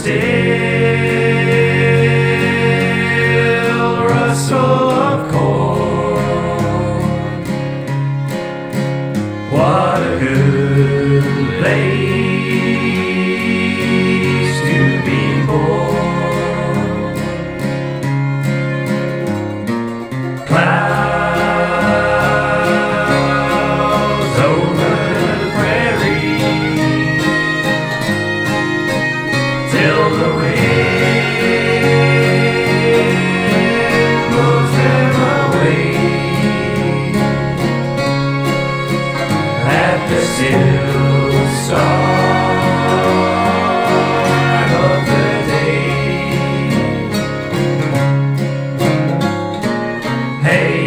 still rustle of corn. What a good place to be born. Clouds over the prairie till the wind blows them away. At the still start of the day. Hey,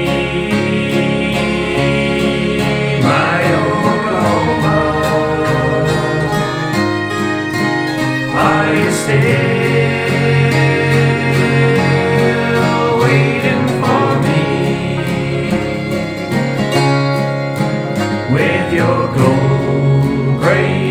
my Oklahoma, are you still waiting for me with your gold gray